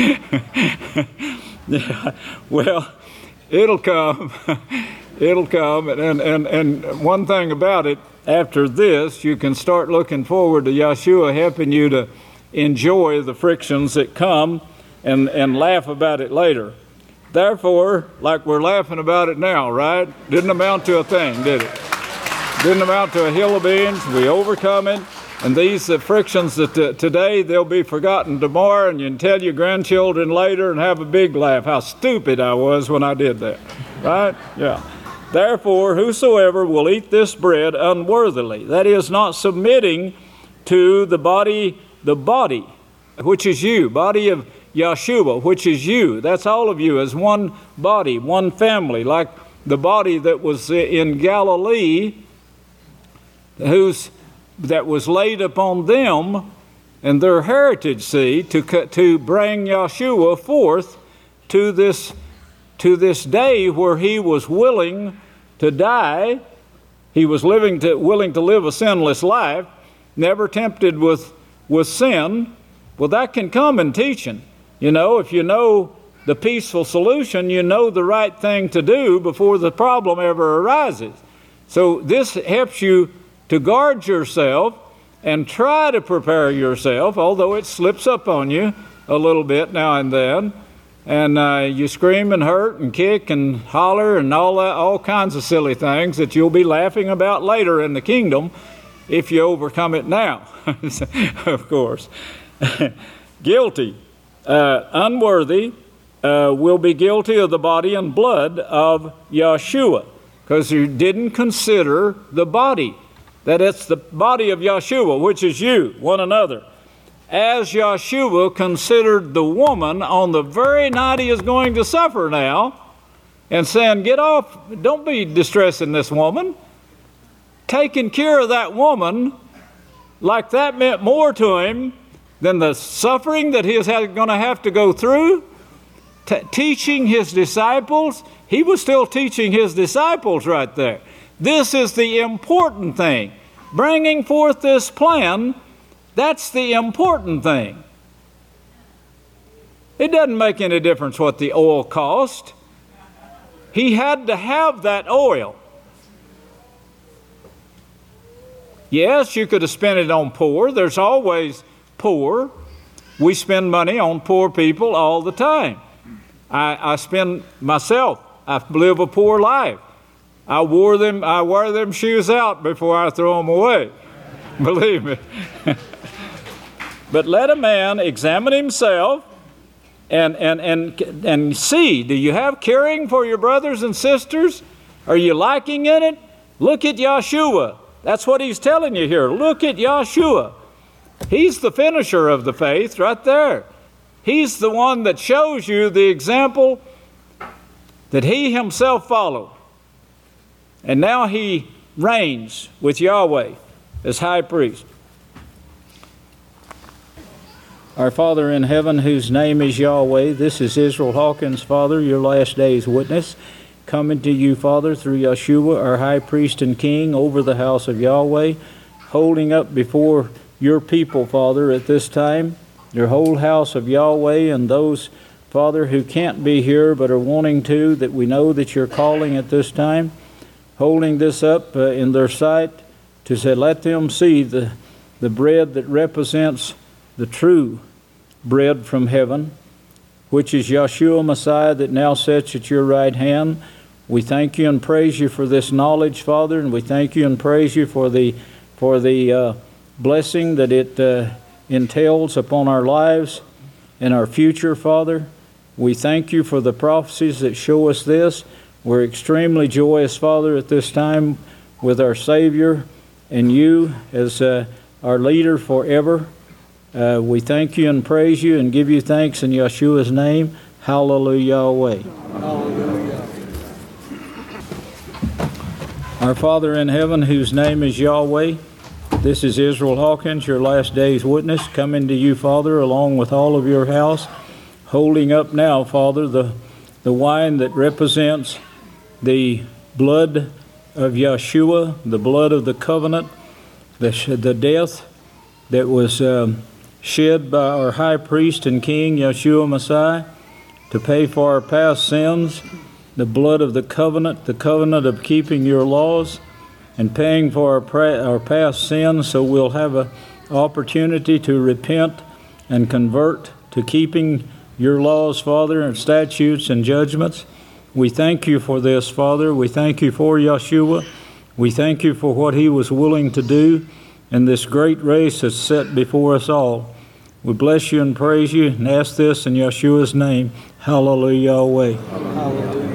Yeah. Well, it'll come. It'll come. And, and, and one thing about it, after this, you can start looking forward to Yeshua helping you to enjoy the frictions that come and, and laugh about it later. Therefore, like we're laughing about it now, right? Didn't amount to a thing, did it? Didn't amount to a hill of beans. We overcome it. And these uh, frictions that uh, today, they'll be forgotten tomorrow, and you can tell your grandchildren later and have a big laugh how stupid I was when I did that. Right? Yeah. Therefore, whosoever will eat this bread unworthily, that is, not submitting to the body, the body, which is you, body of Yeshua, which is you. That's all of you as one body, one family, like the body that was in Galilee, whose that was laid upon them and their heritage seed to to bring Yeshua forth to this to this day where he was willing to die. He was living to willing to live a sinless life, never tempted with with sin. Well, that can come in teaching. You know, if you know the peaceful solution, you know the right thing to do before the problem ever arises. So this helps you to guard yourself and try to prepare yourself, although it slips up on you a little bit now and then. And uh, you scream and hurt and kick and holler and all that, all kinds of silly things that you'll be laughing about later in the kingdom if you overcome it now, of course. Guilty. Uh, unworthy uh, will be guilty of the body and blood of Yeshua, because you didn't consider the body, that it's the body of Yeshua, which is you, one another. As Yeshua considered the woman on the very night he is going to suffer now, and saying, get off, don't be distressing this woman. Taking care of that woman, like that meant more to him than the suffering that he is going to have to go through. T- teaching his disciples, he was still teaching his disciples right there. This is the important thing. bringing forth this plan, that's the important thing. It doesn't make any difference what the oil cost. He had to have that oil. Yes, you could have spent it on poor. There's always poor. We spend money on poor people all the time. I, I spend myself, I live a poor life. I wore them, I wear them shoes out before I throw them away. Believe me. But let a man examine himself and, and, and, and see, do you have caring for your brothers and sisters? Are you lacking in it? Look at Yeshua. That's what he's telling you here. Look at Yeshua. He's the finisher of the faith right there. He's the one that shows you the example that he himself followed. And now he reigns with Yahweh as high priest. Our Father in heaven, whose name is Yahweh, this is Israel Hawkins, Father, your last day's witness, coming to you, Father, through Yeshua, our high priest and king, over the house of Yahweh, holding up before your people, Father, at this time, your whole house of Yahweh, and those, Father, who can't be here but are wanting to, that we know that you're calling at this time, holding this up uh, in their sight to say, let them see the, the bread that represents the true bread from heaven, which is Yeshua Messiah that now sits at your right hand. We thank you and praise you for this knowledge, Father, and we thank you and praise you for the for the uh, blessing that it uh, entails upon our lives and our future, Father. We thank you for the prophecies that show us this. We're extremely joyous, Father, at this time with our Savior and you as uh, our leader forever. Uh, we thank you and praise you and give you thanks in Yeshua's name. Hallelujah, Yahweh. Hallelujah. Our Father in heaven, whose name is Yahweh, this is Israel Hawkins, your last day's witness, coming to you, Father, along with all of your house, holding up now, Father, the, the wine that represents the blood of Yeshua, the blood of the covenant, the, the death that was um, shed by our high priest and king, Yeshua Messiah, to pay for our past sins, the blood of the covenant, the covenant of keeping your laws, and paying for our, pra- our past sins, so we'll have an opportunity to repent and convert to keeping your laws, Father, and statutes and judgments. We thank you for this, Father. We thank you for Yeshua. We thank you for what he was willing to do in this great race that's set before us all. We bless you and praise you and ask this in Yeshua's name. Hallelujah, Yahweh. Hallelujah.